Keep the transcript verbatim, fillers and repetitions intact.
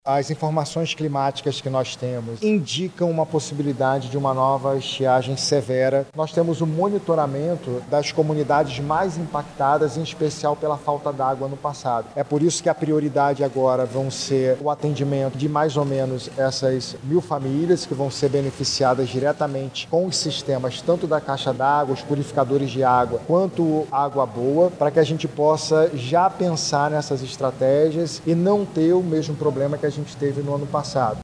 As informações climáticas que nós temos indicam uma possibilidade de uma nova estiagem severa. Nós temos o monitoramento das comunidades mais impactadas, em especial pela falta d'água no passado. É por isso que a prioridade agora vão ser o atendimento de mais ou menos essas mil famílias que vão ser beneficiadas diretamente com os sistemas tanto da caixa d'água, os purificadores de água, quanto água boa, para que a gente possa já pensar nessas estratégias e não ter o mesmo problema que a gente teve no ano passado.